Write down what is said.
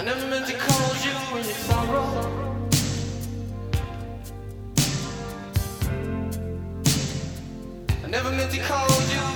never meant to cause you any sorrow. I never meant to cause you